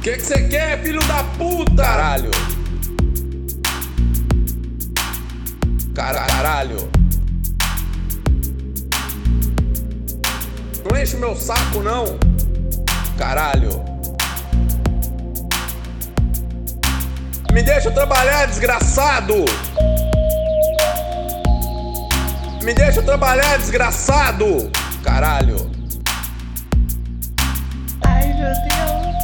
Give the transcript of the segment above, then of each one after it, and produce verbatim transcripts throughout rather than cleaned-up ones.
Que que você quer, filho da puta? Caralho. Caralho. Não enche o meu saco, não. Caralho. Me deixa trabalhar, desgraçado. Me deixa trabalhar, desgraçado. Caralho. Ai, meu Deus.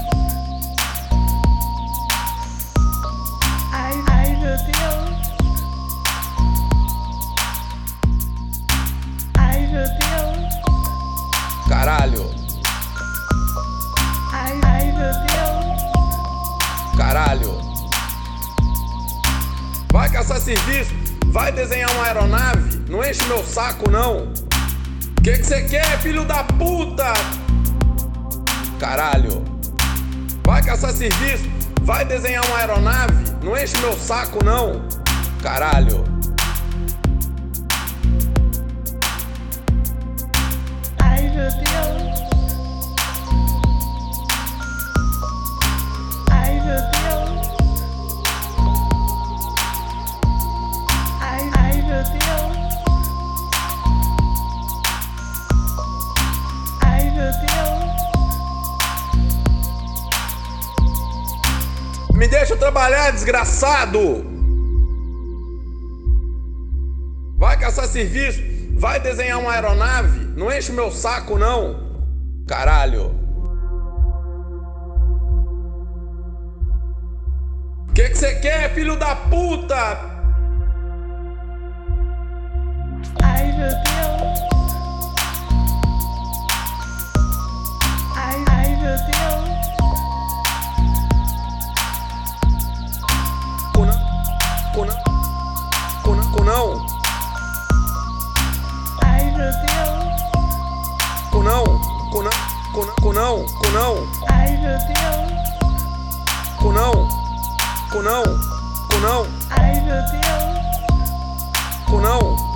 Ai, ai, meu Deus. Ai, meu Deus. Caralho. Ai, ai, meu Deus. Caralho. Vai caçar serviço, vai desenhar uma aeronave. Não enche meu saco, não. Que que você quer, filho da puta? Caralho. Vai caçar serviço, vai desenhar uma aeronave. Não enche meu saco, não. Caralho. Ai, meu Deus. Ai, meu Deus. Ai, ai, meu Deus. Ai, meu Deus. Me deixa trabalhar, desgraçado. Vai caçar serviço, vai desenhar uma aeronave. Não enche meu saco, não. Caralho. Que que você quer, filho da puta? Ai, meu Deus. Ai, ai, meu Deus. Cunão, cunão, cunão, cunão, Ai, meu Deus. cunão, cunão, cunão, cunão, cunão, Ai, meu Deus. cunão, cunão, cunão, Ai, meu Deus. cunão.